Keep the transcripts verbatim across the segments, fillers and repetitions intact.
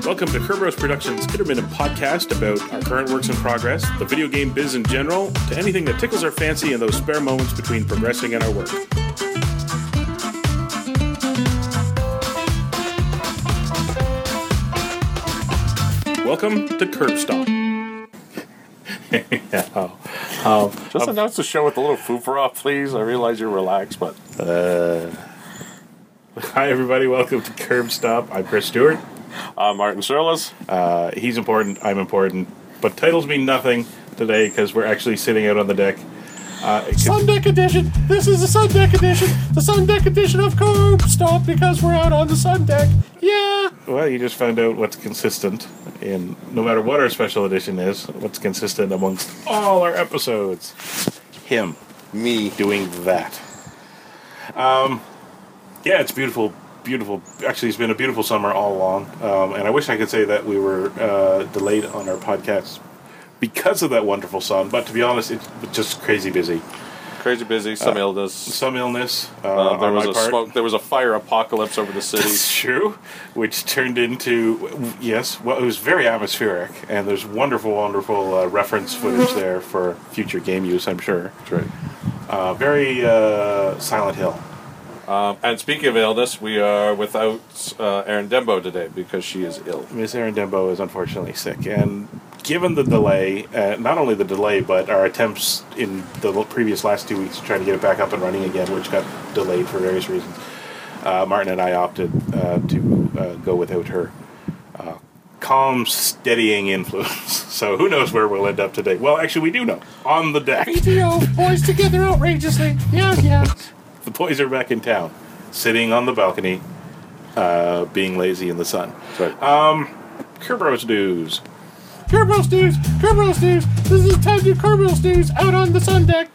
Welcome to Kerberos Productions Intermittent podcast about our current works in progress, the video game biz in general, to anything that tickles our fancy in those spare moments between progressing in our work. Welcome to Curb Stomp. yeah. um, Just um, announce the show with a little foofara, please. I realize you're relaxed, but... Uh, hi, everybody. Welcome to Curb Stomp. I'm Chris Stewart. Uh, Martin Surlis. Uh, he's important. I'm important. But titles mean nothing today because we're actually sitting out on the deck. Uh, Sun Deck Edition. This is the Sun Deck Edition. The Sun Deck Edition of Curb Stomp because we're out on the Sun Deck. Yeah. Well, you just found out what's consistent in no matter what our special edition is. What's consistent amongst all our episodes? Him, me, doing that. Um, yeah, it's beautiful. Beautiful. Actually, it's been a beautiful summer all along, um, and I wish I could say that we were uh, delayed on our podcast because of that wonderful sun. But to be honest, it's just crazy busy. Crazy busy. Some uh, illness. Some illness. Uh, uh, there on was my a part. smoke. There was a fire apocalypse over the city. That's true. Which turned into yes. Well, it was very atmospheric, and there's wonderful, wonderful uh, reference footage there for future game use. I'm sure. That's right. Uh, very uh, Silent Hill. Um, and speaking of illness, we are without uh, Erin Dembo today because she is ill. Miss Erin Dembo is unfortunately sick, and given the delay, uh, not only the delay, but our attempts in the previous last two weeks to try to get it back up and running again, which got delayed for various reasons, uh, Martin and I opted uh, to uh, go without her uh, calm, steadying influence. So who knows where we'll end up today? Well, actually, we do know. On the deck. B T O, boys together outrageously. Yeah, yeah. The boys are back in town, sitting on the balcony, uh, being lazy in the sun. That's right. Um, Kerberos News. Kerberos News! Kerberos News! This is time to do Kerberos News out on the sun deck!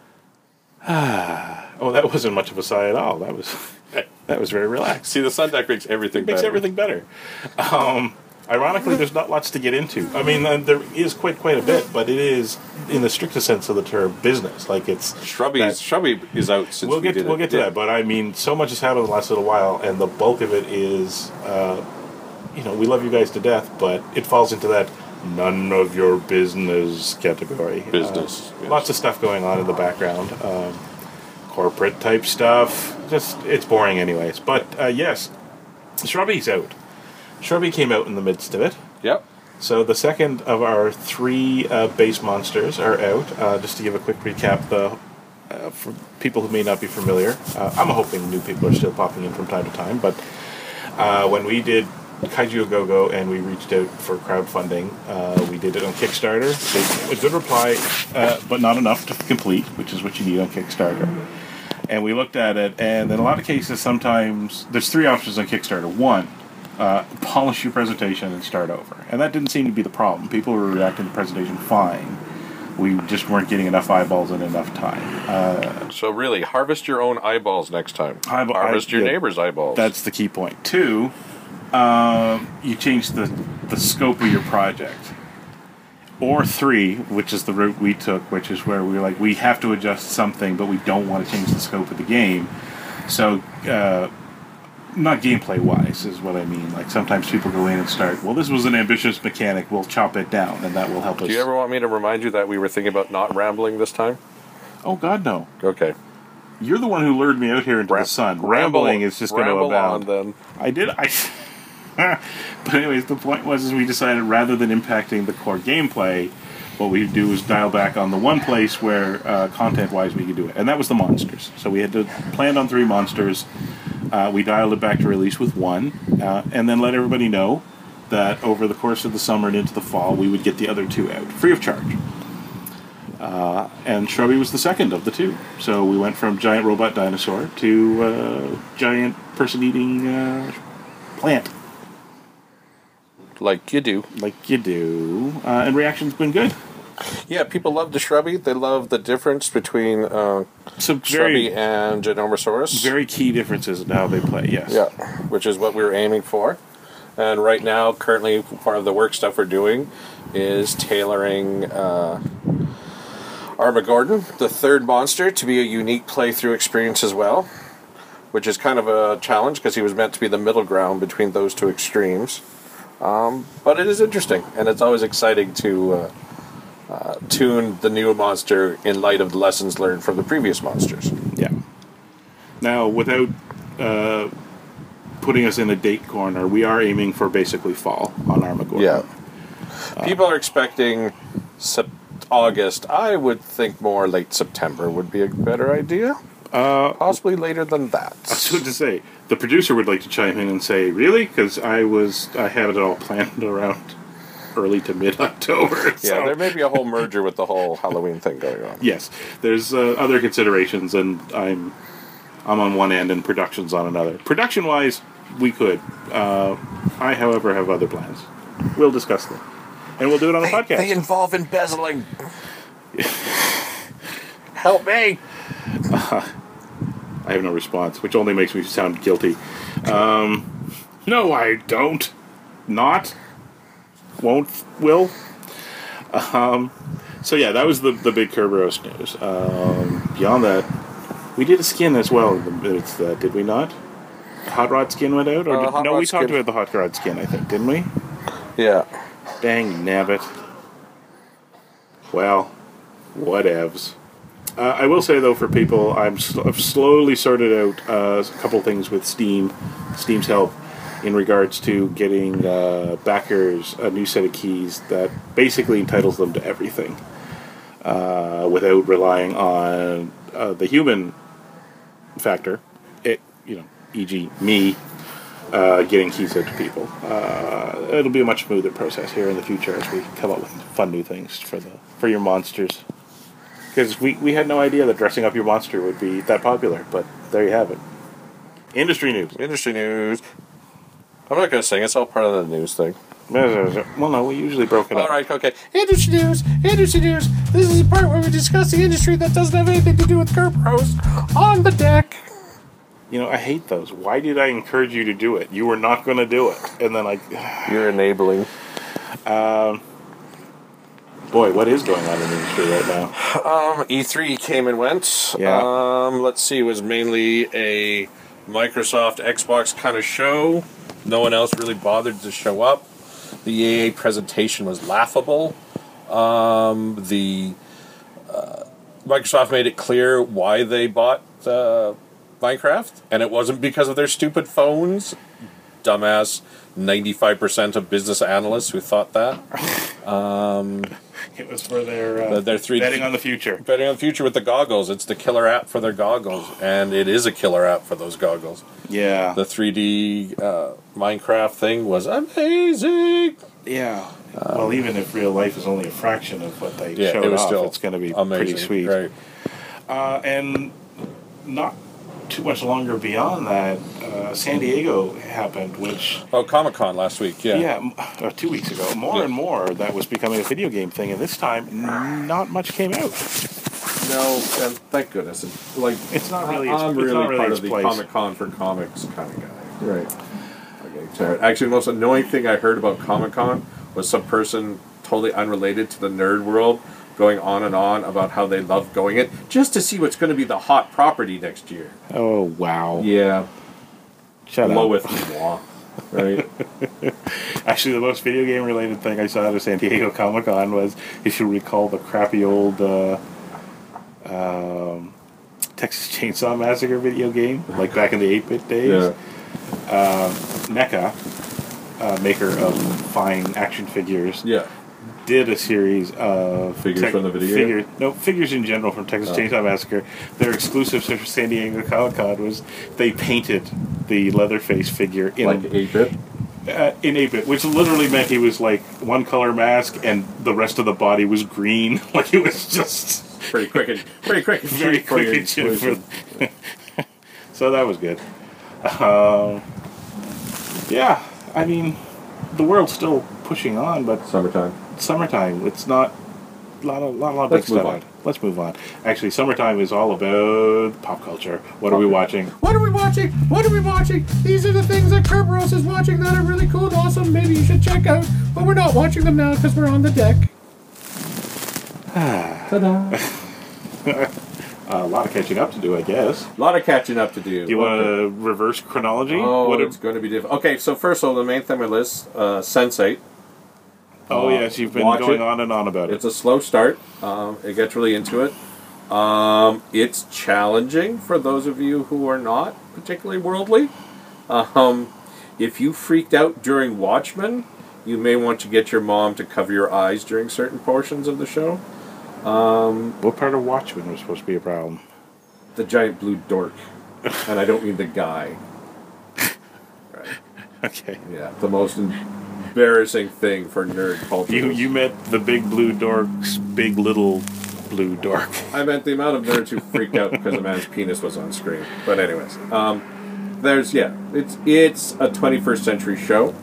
Ah, oh, that wasn't much of a sigh at all. That was that was very relaxed. See, the sun deck makes everything it makes better. everything better. Um, ironically, there's not lots to get into. I mean, uh, there is quite quite a bit, but it is, in the strictest sense of the term, business. Like it's Shrubby. That, Shrubby is out since we'll we get did we'll it. get to yeah. that. But I mean, so much has happened in the last little while, and the bulk of it is, uh, you know, we love you guys to death, but it falls into that none of your business category. Business. Uh, yes. Lots of stuff going on in the background. Um, corporate type stuff. Just it's boring, anyways. But uh, yes, Shrubby's out. Shrubby came out in the midst of it. Yep. So the second of our three uh, base monsters are out. Uh, just to give a quick recap, the uh, for people who may not be familiar, uh, I'm hoping new people are still popping in from time to time. But uh, when we did Kaiju Go-Go and we reached out for crowdfunding, uh, we did it on Kickstarter. A good reply, uh, but not enough to complete, which is what you need on Kickstarter. And we looked at it, and in a lot of cases, sometimes there's three options on Kickstarter. One, Uh, polish your presentation and start over. And that didn't seem to be the problem. People were reacting to the presentation fine. We just weren't getting enough eyeballs in enough time. Uh, so really, harvest your own eyeballs next time. Eyeball, harvest I, your yeah, neighbor's eyeballs. That's the key point. Two, um, you change the, the scope of your project. Or three, which is the route we took, which is where we were like, we have to adjust something, but we don't want to change the scope of the game. So, uh, not gameplay-wise is what I mean. Like, sometimes people go in and start, well, this was an ambitious mechanic, we'll chop it down, and that will help us. Do you ever want me to remind you that we were thinking about not rambling this time? Oh, God, no. Okay. You're the one who lured me out here into Ram- the sun. Ramble, Rambling is just going to abound. On, then. I did... I. But anyways, the point was is we decided rather than impacting the core gameplay, what we would do is dial back on the one place where, uh, content-wise, we could do it. And that was the monsters. So we had to plan on three monsters. Uh, we dialed it back to release with one, uh, and then let everybody know that over the course of the summer and into the fall, we would get the other two out, free of charge. Uh, and Shrubby was the second of the two. So we went from giant robot dinosaur to uh, giant person-eating uh, plant. Like you do. Like you do. Uh, and reaction's been good. Yeah, people love the Shrubby. They love the difference between uh, Some Shrubby very, and Genomosaurus. very key differences in how they play, yes. Yeah, which is what we were aiming for. And right now, currently, part of the work stuff we're doing is tailoring uh, Armageddon, the third monster, to be a unique playthrough experience as well, which is kind of a challenge because he was meant to be the middle ground between those two extremes. Um, but it is interesting, and it's always exciting to uh, uh, tune the new monster in light of the lessons learned from the previous monsters. Yeah. Now, without uh, putting us in a date corner, we are aiming for basically fall on Armageddon. Yeah. Uh, People are expecting sep- August. I would think more late September would be a better idea. Uh, Possibly later than that. I was going to say, the producer would like to chime in and say, really? Because I was, I had it all planned around early to mid-October. So. Yeah, there may be a whole merger with the whole Halloween thing going on. Yes, there's uh, other considerations, and I'm I'm on one end and production's on another. Production-wise, we could. Uh, I, however, have other plans. We'll discuss them. And we'll do it on the they, podcast. They involve embezzling. Help me! Uh, I have no response, which only makes me sound guilty. Um, no, I don't. Not. Won't. Will. Um, so yeah, that was the, the big Kerberos news. Um, beyond that, we did a skin as well. It's, uh, did we not? Hot Rod skin went out? Or Uh, did, Hot no, Rod we talked skin. about the Hot Rod skin, I think, didn't we? Yeah. Dang nabbit. Well, whatevs. Uh, I will say, though, for people, I'm sl- I've slowly sorted out uh, a couple things with Steam, Steam's help, in regards to getting uh, backers a new set of keys that basically entitles them to everything, uh, without relying on uh, the human factor. It, you know, for example, me uh, getting keys out to people. Uh, it'll be a much smoother process here in the future as we come up with fun new things for the for your monsters. Because we, we had no idea that dressing up your monster would be that popular, but there you have it. Industry news. Industry news. I'm not going to sing. It's all part of the news thing. Well, no, we usually broke it All up. right, okay. Industry news. Industry news. This is the part where we discuss the industry that doesn't have anything to do with Kerberos on the deck. You know, I hate those. Why did I encourage you to do it? You were not going to do it. And then I... You're enabling. Um... Boy, what is going on in the industry right now? Um, E three came and went. Yeah. Um, let's see, it was mainly a Microsoft Xbox kind of show. No one else really bothered to show up. The E A presentation was laughable. Um, the uh, Microsoft made it clear why they bought uh, Minecraft, and it wasn't because of their stupid phones. Dumbass ninety-five percent of business analysts who thought that. Um... It was for their, uh, their three betting on the future. Betting on the future with the goggles. It's the killer app for their goggles, and it is a killer app for those goggles. Yeah. The three D uh, Minecraft thing was amazing. Yeah. Um, well, even if real life is only a fraction of what they yeah, showed it was off, still it's going to be amazing, pretty sweet. Right. Uh, and not too much longer beyond that, uh, San Diego happened, which... Oh, Comic-Con last week, yeah. Yeah, uh, two weeks ago. More yeah. and more that was becoming a video game thing, and this time, n- not much came out. No, and thank goodness. It's like it's not really. I'm its, really it's not really part its of the place. Comic-Con for comics kind of guy. Right. Okay. Actually, the most annoying thing I heard about Comic-Con was some person totally unrelated to the nerd world going on and on about how they love going it just to see what's going to be the hot property next year. Oh, wow. Yeah. Shut Loweth up. moi, right? Actually, the most video game related thing I saw at a San Diego Comic Con was, if you recall, the crappy old uh, um, Texas Chainsaw Massacre video game, like back in the eight-bit days. Yeah. Uh, NECA, uh, maker of fine action figures, Yeah. did a series of Figures from the video figure, no figures in general from Texas Oh. Chainsaw Massacre. Their exclusive for San Diego Comic Con was they painted the Leatherface figure in Like eight-bit? uh, in eight-bit, which literally meant he was like one color mask and the rest of the body was green. Like it was just Pretty quick and pretty quick and very cheap for your quick and cheap exclusion. for- So that was good. Um, yeah, I mean, the world's still pushing on, but Summertime. summertime. It's not a lot of lot, lot of Let's big move stuff. on. Let's move on. Actually, summertime is all about pop culture. What are we watching? What are we watching? What are we watching? These are the things that Kerberos is watching that are really cool and awesome. Maybe you should check out. But we're not watching them now because we're on the deck. Ta-da. Uh, a lot of catching up to do, I guess. A lot of catching up to do. Do you want to reverse chronology? Oh, What it's if- going to be different. Okay, so first of all, the main thing on my list, uh, Sense eight. Oh, Uh, yes, you've been watch going it. on and on about it. It's a slow start. Um, it gets really into it. Um, it's challenging for those of you who are not particularly worldly. Um, if you freaked out during Watchmen, you may want to get your mom to cover your eyes during certain portions of the show. Um, What part of Watchmen was supposed to be a problem? the giant blue dork. And I don't mean the guy. Right. Okay. Yeah, the most embarrassing thing for nerd culture. You you met the big blue dork's big little blue dork. I meant the amount of nerds who freaked out because a man's penis was on screen. But anyways, um, there's yeah, it's it's a twenty-first century show.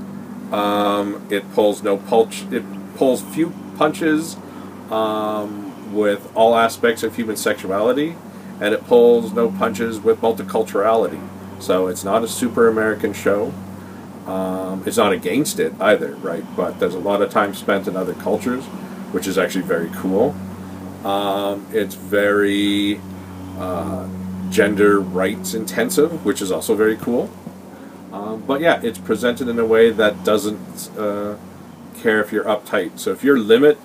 Um, it pulls no punch. It pulls few punches um, with all aspects of human sexuality, and it pulls no punches with multiculturality. So it's not a super American show. Um, it's not against it either, right? But there's a lot of time spent in other cultures, which is actually very cool. Um, it's very uh, gender rights intensive, which is also very cool. Um, but yeah, it's presented in a way that doesn't uh, care if you're uptight. So if your limit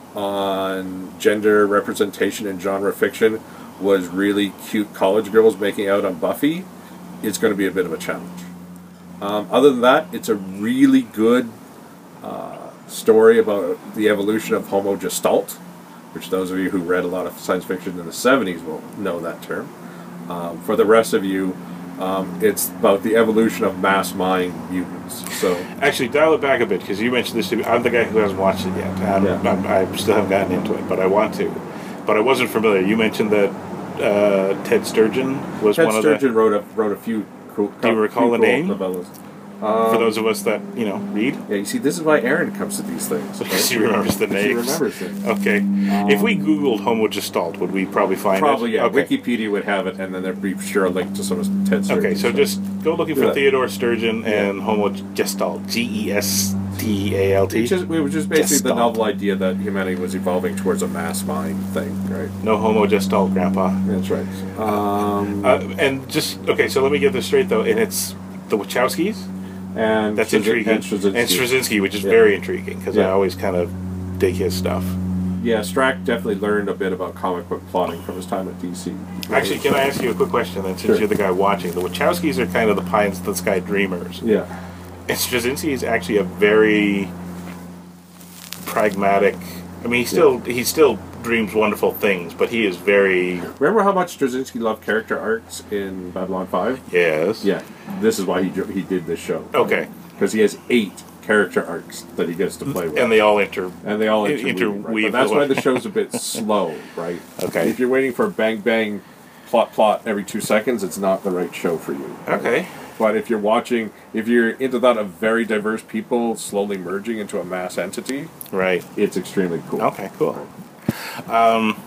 on gender representation in genre fiction was really cute college girls making out on Buffy, it's going to be a bit of a challenge. Um, other than that, it's a really good uh, story about the evolution of Homo Gestalt, which those of you who read a lot of science fiction in the seventies will know that term. Um, for the rest of you, um, it's about the evolution of mass mind mutants. So, Actually, dial it back a bit, because you mentioned this to me. I'm the guy who hasn't watched it yet. I'm, Yeah. I'm, I still haven't gotten into it, but I want to. But I wasn't familiar. You mentioned that uh, Ted Sturgeon was Ted one of Sturgeon wrote a wrote a few cool. Do you recall few the cool name? novellas. the... For those of us that, you know, read. Yeah, you see, this is why Aaron comes to these things. right? She remembers the She names. remembers it. Okay. if we Googled Homo Gestalt, would we probably find Probably, it? yeah. Okay. Wikipedia would have it, and then there'd be sure a link to some of Ted Sturgeon. Okay, so stuff. just go looking Do for that. Theodore Sturgeon and Homo Gestalt. G E S T A L T. Which is, which is basically the Gestalt. novel idea that humanity was evolving towards a mass mind thing, right? No Homo Gestalt, Grandpa. That's right. Um, Uh, and just, okay, so let me get this straight, though. And it's the Wachowskis? and That's Straczyn- intriguing. And Straczynski. And Straczynski, which is Yeah. very intriguing, because I Yeah. always kind of dig his stuff. Yeah, Strack definitely learned a bit about comic book plotting from his time at D C. Actually, can I ask you a quick question, then, since Sure. you're the guy watching? The Wachowskis are kind of the pie in the sky dreamers. Yeah. And Straczynski is actually a very pragmatic... I mean, he still he still dreams wonderful things, but he is very... Remember how much Straczynski loved character arcs in Babylon five? Yes. Yeah, this is why he dr- he did this show. Okay. Because he has eight character arcs that he gets to play with. And they all enter... And they all in- interweave. interweave Right? But that's with why one- the show's a bit slow, right? Okay. If you're waiting for a bang bang plot plot every two seconds, it's not the right show for you. Okay. But if you're watching, if you're into that of very diverse people slowly merging into a mass entity, Right. it's extremely cool. Okay, cool. Um,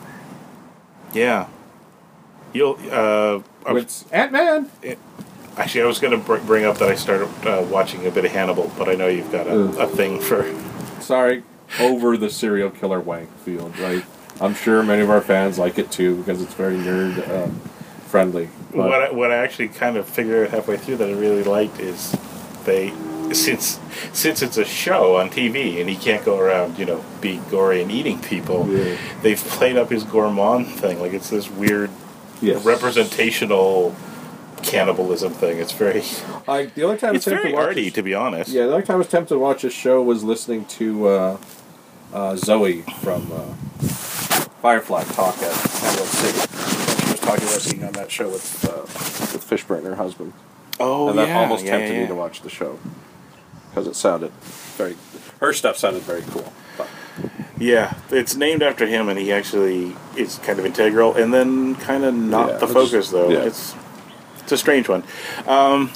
yeah. You'll, uh... I was- It's Ant-Man! Actually, I was going to br- bring up that I started uh, watching a bit of Hannibal, but I know you've got a, a thing for... Sorry, over the serial killer wank field, right? I'm sure many of our fans like it too because it's very nerd um, friendly. But What I, what I actually kind of figured out halfway through that I really liked is they... Since since it's a show on T V and he can't go around, you know, being gory and eating people, Yeah. they've played up his gourmand thing. Like, it's this weird yes. representational cannibalism thing. It's very... I, the only time It's I was tempted very to watch arty, this- to be honest. Yeah, the only time I was tempted to watch this show was listening to uh, uh, Zoe from uh, Firefly talk at Emerald City. She was talking about being on that show with uh, with Fishburne, her husband. Oh, and yeah. that almost yeah, tempted yeah. me to watch the show because it sounded very. Her stuff sounded very cool. But Yeah, it's named after him, and he actually is kind of integral, and then kind of not Yeah, the it's- focus, though. yeah. It's it's a strange one. Um,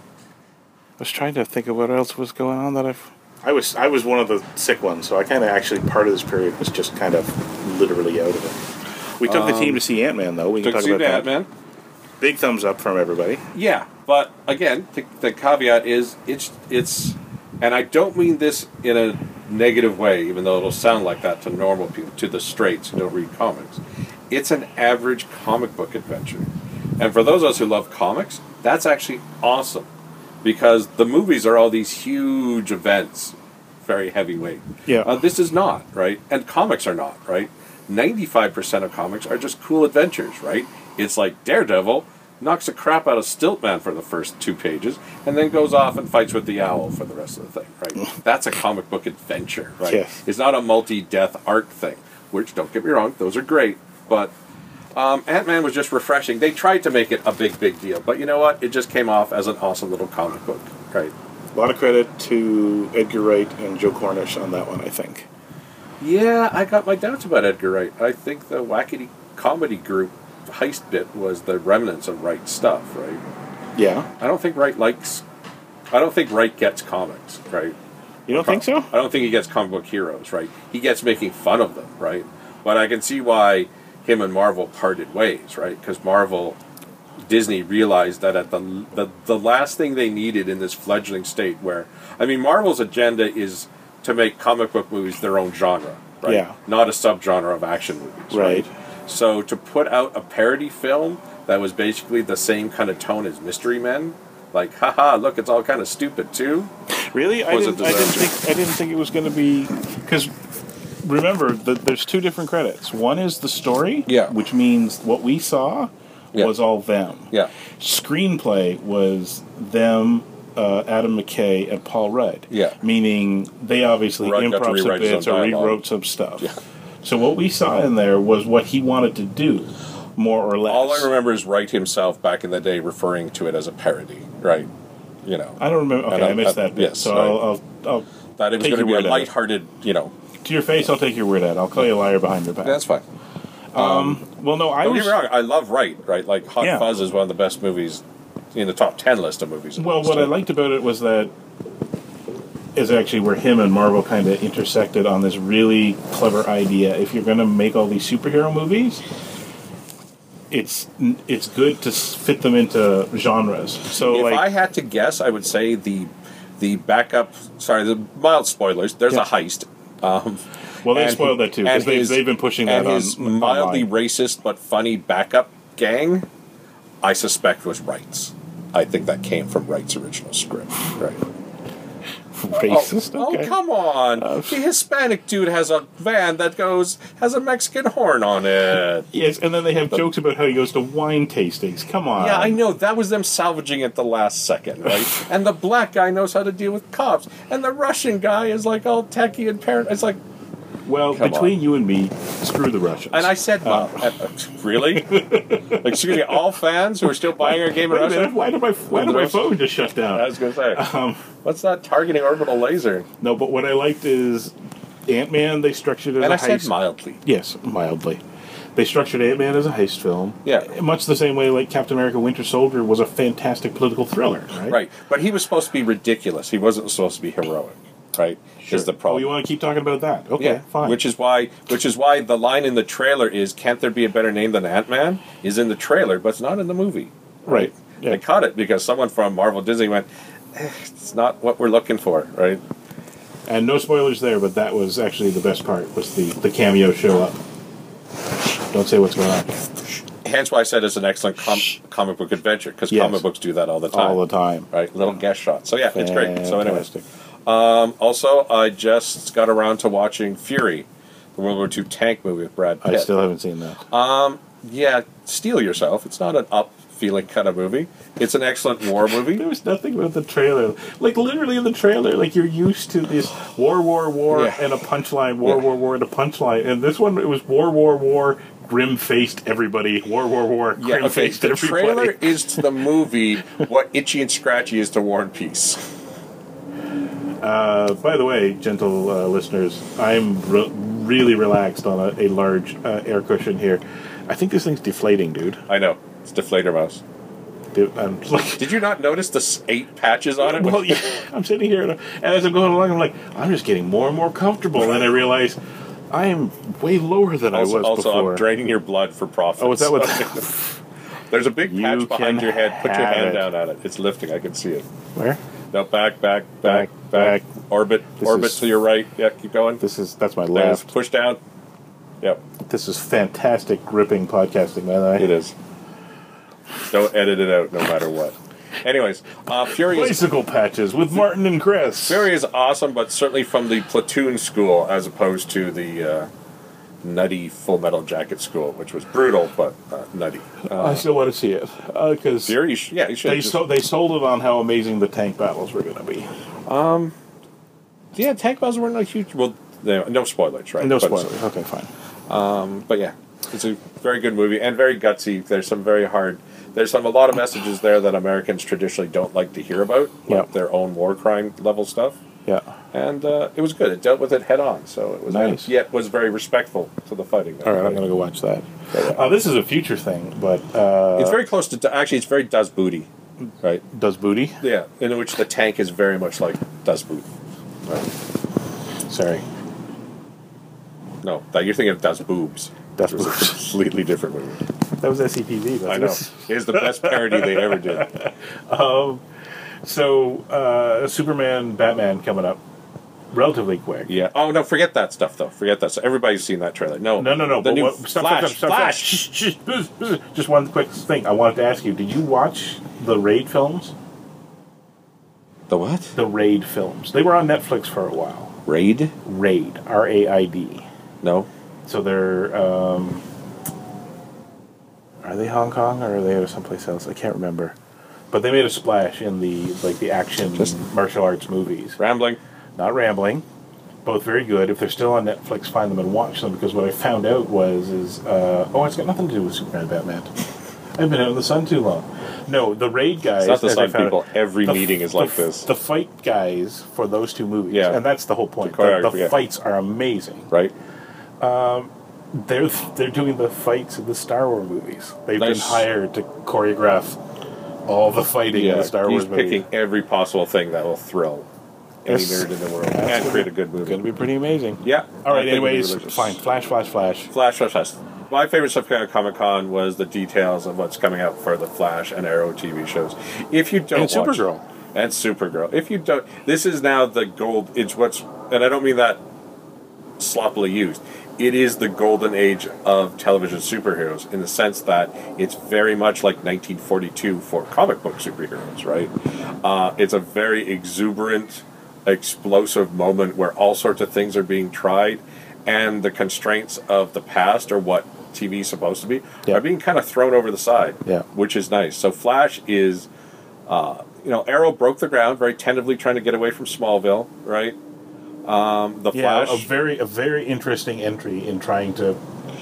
I was trying to think of what else was going on that I've... I was I was one of the sick ones, so I kind of actually, part of this period was just kind of literally out of it. We took the team to see Ant-Man, though. We can took talk to about that. Ant-Man. Big thumbs up from everybody. Yeah, but again, the, the caveat is it's it's, and I don't mean this in a negative way, even though it'll sound like that to normal people, to the straights who don't read comics. it's an average comic book adventure. And for those of us who love comics, that's actually awesome. Because the movies are all these huge events, very heavyweight. Yeah. Uh, this is not, right? And comics are not, right? ninety-five percent of comics are just cool adventures, right? It's like Daredevil knocks the crap out of Stiltman for the first two pages and then goes off and fights with the owl for the rest of the thing, right? That's a comic book adventure, right? Yes. It's not a multi-death arc thing, which, don't get me wrong, those are great, but um, Ant-Man was just refreshing. They tried to make it a big, big deal, but you know what? It just came off as an awesome little comic book, right? A lot of credit to Edgar Wright and Joe Cornish on that one, I think. Yeah, I got my doubts about Edgar Wright. I think the wackety comedy group heist bit was the remnants of Wright stuff, right? Yeah. I don't think Wright likes... I don't think Wright gets comics, right? You don't think so? I don't think he gets comic book heroes, right? He gets making fun of them, right? But I can see why him and Marvel parted ways, right? Because Marvel... Disney realized that at the, the the last thing they needed in this fledgling state where... I mean, Marvel's agenda is to make comic book movies their own genre, right? Yeah. Not a subgenre of action movies, right? Right. So to put out a parody film that was basically the same kind of tone as Mystery Men, like, haha, look, it's all kind of stupid too. Really? I Was a didn't, I didn't disaster. think I didn't think it was going to be... Because remember, the, there's two different credits. One is the story, Yeah. which means what we saw Yeah. was all them. Yeah. Screenplay was them, uh, Adam McKay, and Paul Rudd. Yeah. Meaning they obviously Rudd got to improv some rewrite his bits own or dialogue. rewrote some stuff. Yeah. So what we saw in there was what he wanted to do, more or less. All I remember is Wright himself back in the day referring to it as a parody, right? You know. I don't remember. Okay, And I, I- missed I- that bit. yes, so right. I'll, I'll, I'll That it was take going to your be a word at it. lighthearted, you know. To your face, I'll take your word at it. I'll call you a liar behind your back. That's fine. Well, no, I Don't was... get me wrong, I love Wright, right? Like, Hot Yeah. Fuzz is one of the best movies in the top ten list of movies. Well, what I liked about it was that is actually where him and Marvel kind of intersected on this really clever idea. If you're going to make all these superhero movies, it's it's good to s- fit them into genres. So, If like, I had to guess, I would say the the backup. Sorry, the mild spoilers. There's Yeah. a heist. Um, well, they and- spoiled that too because and they, his- they've been pushing that and on his mildly online. racist but funny backup gang. I suspect was Wright's. I think that came from Wright's original script. Right. Racist. Oh, okay. oh, come on! Uh, the Hispanic dude has a van that goes has a Mexican horn on it. Yes, and then they have jokes about how he goes to wine tastings. Come on. Yeah, I know. That was them salvaging it the last second, right? And the black guy knows how to deal with cops. And the Russian guy is like all techie and parent. It's like, Well, Come between on. you and me, screw the Russians. and I said, well, uh, uh, really? Excuse me, all fans who are still buying our game in Wait a Russia? minute, why did my why did my phone just shut down? I was going to say, Um, what's that targeting orbital laser? no, but what I liked is Ant-Man. They structured it as And a I said heist. mildly. Yes, mildly. They structured Ant-Man as a heist film. Yeah. Much the same way like Captain America Winter Soldier was a fantastic political thriller, right? Right. But he was supposed to be ridiculous. He wasn't supposed to be heroic, right? Sure. Is the Oh, problem. you want to keep talking about that? Okay, Yeah, fine. Which is why, which is why the line in the trailer is "Can't there be a better name than Ant-Man?" is in the trailer, but it's not in the movie. right. Yeah. They cut it because someone from Marvel Disney went, eh, "It's not what we're looking for," right? And no spoilers there, but that was actually the best part was the, the cameo show up. Don't say what's going on. Hence why I said it's an excellent com- comic book adventure because Yes. comic books do that all the time, All the time. right? Little guest shots. So yeah, it's great. So anyways, Fantastic. um, also I just got around to watching Fury, the World War Two tank movie with Brad Pitt. I still haven't seen that. Um, yeah, steel yourself. It's not an up feeling kind of movie. It's an excellent war movie. There was nothing about the trailer. Like, literally in the trailer, like, you're used to this war, war, war, Yeah. and a punchline, war, Yeah. war, war, and a punchline. And this one, it was war, war, war, grim-faced everybody. War, war, war, Yeah, okay. grim-faced The everybody. trailer is to the movie what Itchy and Scratchy is to War and Peace. Uh, by the way, gentle uh, listeners, I'm re- really relaxed on a, a large uh, air cushion here. I think this thing's deflating, dude. I know. It's Deflator Mouse. Dude, I'm like... Did you not notice the s- eight patches on it? Well, yeah, I'm sitting here, and, and as I'm going along, I'm like, I'm just getting more and more comfortable. And then I realize I am way lower than also, I was also before. I'm draining your blood for profit. Oh, is that what? There's a big You patch behind can your head. Put your have hand it. down at it. It's lifting. I can see it. Where? No, back, back, back, Back, back. back. Orbit, This orbit is- to your right. Yeah, keep going. This is that's my There's left. push down. Yep. This is fantastic, gripping podcasting, by the way. It is. Don't edit it out, no matter what. Anyways, uh, Fury is, Bicycle patches with Martin and Chris. Fury is awesome, but certainly from the Platoon school as opposed to the uh, nutty Full Metal Jacket school, which was brutal but uh, nutty. Uh, I still want to see it because Fury, you sh- yeah, you should. they just- so, they sold it on how amazing the tank battles were going to be. yeah, tank battles weren't a huge. Well, no, no spoilers, right? No But- spoilers. Okay, fine. But yeah, it's a very good movie and very gutsy. There's some very hard. There's some a lot of messages there that Americans traditionally don't like to hear about, like Yep. their own war crime level stuff. Yeah. And uh, it was good. It dealt with it head on, so it was Nice. yet was very respectful to the fighting. All right, I'm going to go watch that. Uh, this is a future thing, but uh, It's very close to actually. It's very Das Booty, right? does booty? Yeah, in which the tank is very much like Das Boot. Right. Sorry, No, that you're thinking of Das Boobs. Das which was Boobs. a completely different movie. that was S C T V. I know. It is the best parody they ever did. So, uh, Superman, Batman coming up relatively quick. Yeah. Oh no, forget that stuff though. Forget that. So everybody's seen that trailer. No, No, no, no. The but new what, stop, Flash. stop, stop, stop, Flash. Shh, shh, shh, bzz, bzz. Just one quick thing. I wanted to ask you: did you watch the Raid films? The what? The Raid films. They were on Netflix for a while. Raid? Raid. R A I D. No. So they're. Um, are they Hong Kong or are they someplace else? I can't remember. But they made a splash in the like the action Just- martial arts movies. Rambling. Not rambling. Both very good. If they're still on Netflix, find them and watch them. Because what I found out was is uh, oh, it's got nothing to do with Superman and Batman. I've been out in the sun too long. No, the Raid guys. It's not the as I Sun found people. out- Every the- meeting is the- like this. The fight guys for those two movies, Yeah. and that's the whole point. The The, choreography, the yeah. fights are amazing. Right. They're they're doing the fights in the Star Wars movies. They've been Nice. hired to choreograph all the fighting in the Star he's Wars movies. picking every possible thing that will thrill any Yes. nerd in the world That's and gonna create a be- good movie. Going to be pretty amazing. Yeah. All I right. think it'll be Anyways, religious. fine. Flash, flash, flash. Flash, Flash, Flash. My favorite stuff coming out of Comic Con was the details of what's coming out for the Flash and Arrow T V shows. If you don't And watch Supergirl. and Supergirl, if you don't, this is now the gold. It's what's, and I don't mean that sloppily used. It is the golden age of television superheroes in the sense that it's very much like nineteen forty-two for comic book superheroes, right? Uh, it's a very exuberant, explosive moment where all sorts of things are being tried, and the constraints of the past or what T V is supposed to be Yeah. are being kind of thrown over the side, Yeah. which is nice. So Flash is, uh, you know, Arrow broke the ground very tentatively trying to get away from Smallville, right? Um, the Yeah, Flash. a very a very interesting entry in trying to.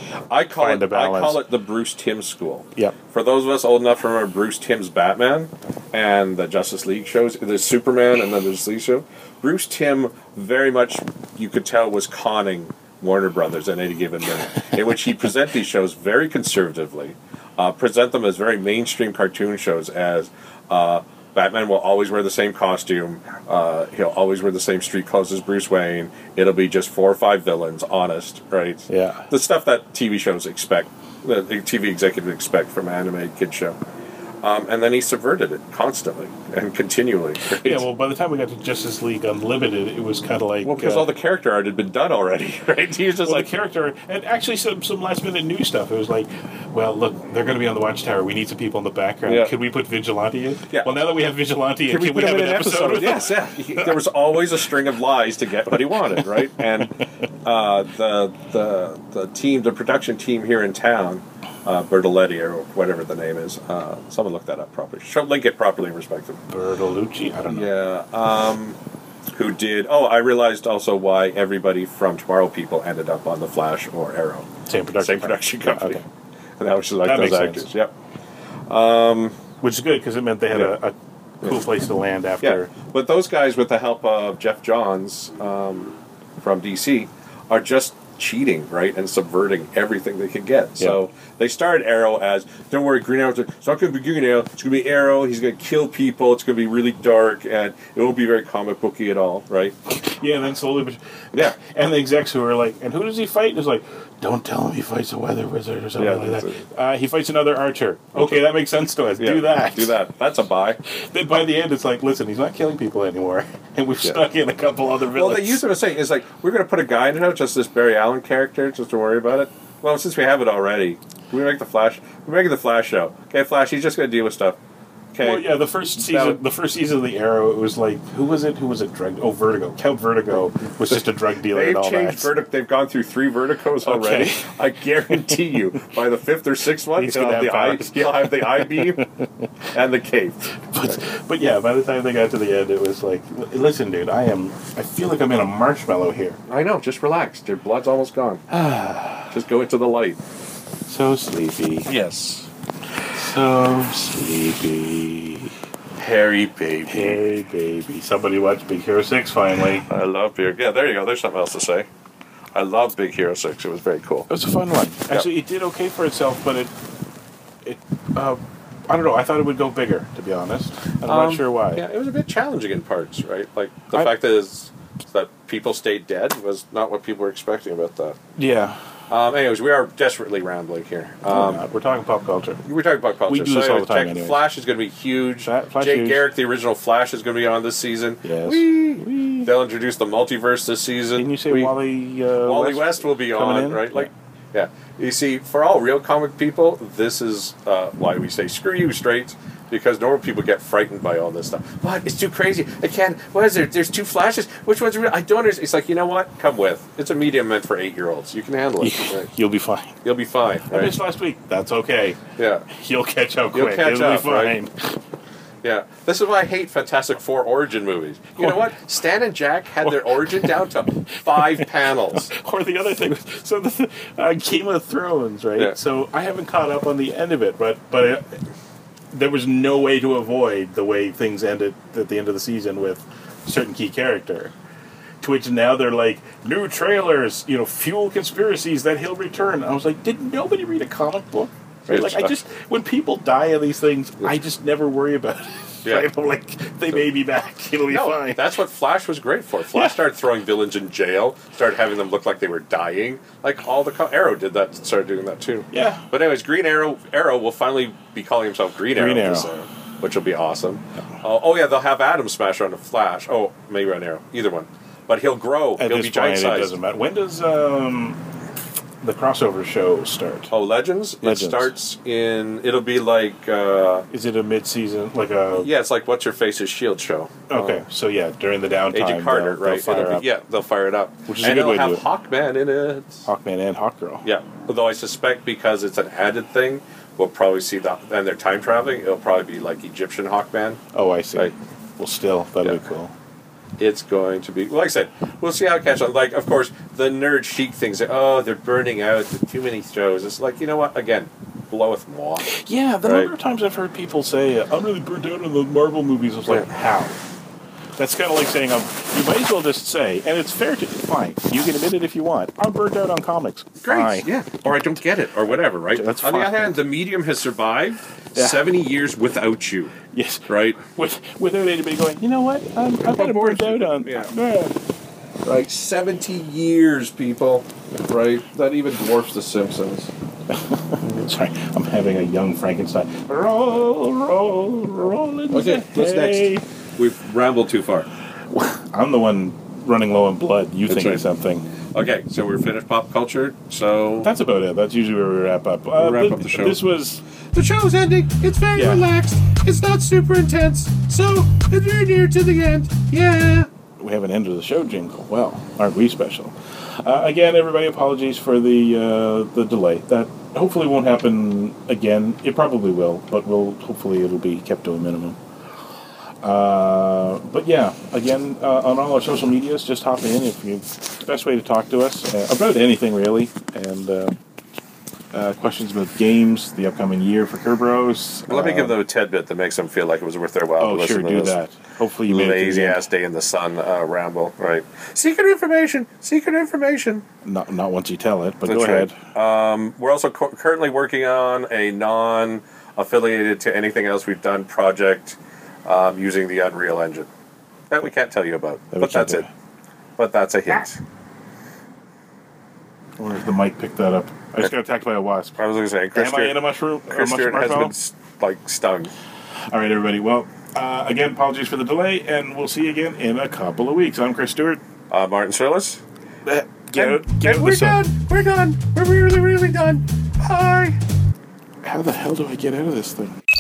I call find it. a balance. I call it the Bruce Timm school. Yep. For those of us old enough to remember Bruce Timm's Batman and the Justice League shows, there's Superman and then there's the League show. Bruce Timm very much, you could tell, was conning Warner Brothers at any given minute, in which he present these shows very conservatively, uh, present them as very mainstream cartoon shows, as uh, Batman will always wear the same costume, uh, he'll always wear the same street clothes as Bruce Wayne, it'll be just four or five villains, honest, right? Yeah. The stuff that T V shows expect, that the T V executives expect from an animated kid show. Um, and then he subverted it constantly and continually. Right? Yeah, well, by the time we got to Justice League Unlimited, it was kind of like Well, because uh, all the character art had been done already, right? He was just well, like, the character, and actually some some last minute new stuff. It was like, well, look, they're going to be on the Watchtower. We need some people in the background. Yeah. Could we put Vigilante in? Yeah. Well, now that we have Vigilante in, can we can put we him have in an an episode? with him? Yes, yeah. He- there was always a string of lies to get what he wanted, right? And uh, the the the team, the production team here in town, uh, Bertoletti or whatever the name is. Uh, someone look that up properly. Show link it properly and respectively. Bertolucci? I don't know. Yeah. Um, who did? Oh, I realized also why everybody from Tomorrow People ended up on the Flash or Arrow. Same production. Same production Yeah, company. okay. And that was just like That those makes actors. sense. Yep. Which is good because it meant they had Yeah. a, a cool place to land Yeah. after. But those guys, with the help of Jeff Johns um, from D C, are just cheating, right, and subverting everything they can get. So they started Arrow as, don't worry, Green Arrow's it's not going to be Green Arrow, it's going to be Arrow, he's going to kill people, it's going to be really dark, and it won't be very comic booky at all, right? Yeah, and then slowly, but Yeah. and the execs who are like, and who does he fight? And it's like, don't tell him he fights a weather wizard or something Yeah, like that's that. Uh, he fights another archer. Okay, that makes sense to us. Yeah, Do that. Do that. That's a buy. Then by the end, it's like, listen, he's not killing people anymore, and we've Yeah. stuck in a couple other villains. Well, they use it as saying, it's like, we're going to put a guy in it, just this Barry Allen character, just to worry about it. Well, since we have it already, we make the Flash. We're making the Flash show. Okay, Flash. He's just going to deal with stuff. Okay. Well, yeah, the first season, the first season of the Arrow, it was like, who was it? Who was it? Drug? Oh, Vertigo. Count Vertigo was just a drug dealer They've and all changed that. Vertigo. They've gone through three Verticos already. Okay. I guarantee you, by the fifth or sixth one, He's he'll gonna have, the have eye, powers. he'll have the I beam and the cape. But, but yeah, by the time they got to the end, it was like, listen, dude, I am. I feel like I'm in a marshmallow here. I know. Just relax. Your blood's almost gone. Just go into the light. So sleepy. Yes. So sleepy. Harry baby. Hey, baby. Somebody watched Big Hero six finally. I love Big. Yeah, there you go. There's something else to say. I love Big Hero six. It was very cool. It was a fun one. Actually, it did okay for itself, but it, it, uh, I don't know. I thought it would go bigger, to be honest. I'm Um, not sure why. Yeah, it was a bit challenging in parts, right? Like the I- fact that is that people stayed dead was not what people were expecting about that. Yeah. Um, anyways, we are desperately rambling here. We're Um, not. We're talking pop culture. we're talking about culture. We do so this all anyways, the time check- anyways. Flash is going to be huge. Fla- Flash Jake huge. Garrick, the original Flash, is going to be on this season. Yes. Whee! Whee! They'll introduce the multiverse this season. Didn't you say We- Wally? Uh, Wally West will be coming on, in? right? Like, yeah. You see, for all real comic people, this is uh, why we say screw you straight, because normal people get frightened by all this stuff. What? It's too crazy. I can't. What is there? There's two Flashes. Which one's real? I don't understand. It's like, you know what? Come with. It's a medium meant for eight-year-olds. You can handle it. Right? You'll be fine. You'll be fine. I Right? missed last week. That's okay. Yeah. You'll catch up You'll quick. catch It'll up, be right? fine. Yeah. This is why I hate Fantastic Four origin movies. You know what? Stan and Jack had their origin down to five panels. Or the other thing was, so the uh, Game of Thrones, right? Yeah. So I haven't caught up on the end of it, but but it, there was no way to avoid the way things ended at the end of the season with a certain key character. To which now they're like, new trailers, you know, fuel conspiracies that he'll return. I was like, did nobody read a comic book? Right? Like, I just, when people die of these things, I just never worry about it. Yeah. Right? I'm like, they may be back. It'll be No, fine. that's what Flash was great for. Flash Yeah. started throwing villains in jail, started having them look like they were dying. Like all the co- Arrow did that, started doing that too. Yeah. But anyways, Green Arrow Arrow will finally be calling himself Green, Green Arrow, Arrow. this Arrow, which will be awesome. Uh, oh yeah, they'll have Atom Smasher on the Flash. Oh, maybe on Arrow, either one. But he'll grow. At he'll this be giant point, it sized. doesn't matter. When does um, the crossover show start? Oh, Legends? Legends. It starts in. It'll be like. Uh, Is it a mid-season, like a... yeah, it's like What's Her Face's Shield show. Okay, Uh, so yeah, during the downtime, Agent Carter, they'll, they'll right? fire It'll be- up yeah, they'll fire it up. Which is a and good way it'll to have Hawkman in it. Hawkman and Hawkgirl. Yeah, although I suspect because it's an added thing, we'll probably see that, and they're time traveling. It'll probably be like Egyptian Hawkman. Oh, I see. Right. Well, still, that'll Yeah. be cool. It's going to be, like I said, we'll see how it catches on. Like, of course, the nerd chic things. That, oh, they're burning out. There's too many shows. It's like, you know what? Again, bloweth moi. Yeah, the Right. number of times I've heard people say, I'm really burnt out on the Marvel movies, I was like, Yeah. how? That's kind of like saying, um, you might as well just say, and it's fair to, fine, you can admit it if you want, I'm burnt out on comics. Great, Fine. yeah. Or I don't get it, or whatever, right? That's On the fine. other hand, the medium has survived Yeah. seventy years without you, Yes. right? With, without anybody going, you know what, um, I'm kind of bored. burnt out on... Yeah. Yeah. Right, seventy years, people. Right, that even dwarfs The Simpsons. Sorry, I'm having a young Frankenstein. Roll, roll, roll in Okay, the what's hay. next? We've rambled too far. I'm the one running low on blood. You That's think of right. something. Okay, so we're finished pop culture. So That's about it. That's usually where we wrap up. Uh, We'll wrap th- up the show. This was... the show's ending. It's very Yeah. relaxed. It's not super intense. So it's very near to the end. Yeah. We have an end of the show jingle. Well, aren't we special? Uh, again, everybody, apologies for the uh, the delay. That hopefully won't happen again. It probably will, but we'll hopefully it'll be kept to a minimum. Uh, but yeah, again, uh, on all our social medias, just hop in if you. Best way to talk to us uh, about anything really, and uh, uh, questions about games, the upcoming year for Kerberos. Let me uh, give them a tidbit that makes them feel like it was worth their while to Oh, listen sure, to do this that. Hopefully you made it to the lazy end. ass day in the sun uh, ramble. Right. Secret information. Secret information. Not not once you tell it, but That's go ahead. right. Um, we're also co- currently working on a non-affiliated to anything else we've done project um, using the Unreal Engine that we can't tell you about, That we but can't that's do. it. But that's a hint. Or if the mic picked that up. I just got attacked by a wasp. I was going to say, Chris Am I in a mushroom? a Chris mush- Stewart has marshmallow? been s- like stung. All right, everybody. Well, uh, again, apologies for the delay, and we'll see you again in a couple of weeks. I'm Chris Stewart. Uh, Martin Sirlis. Eh, Get and, out, get and out we're the sun. done. We're done. We're really, really done. Bye. How the hell do I get out of this thing?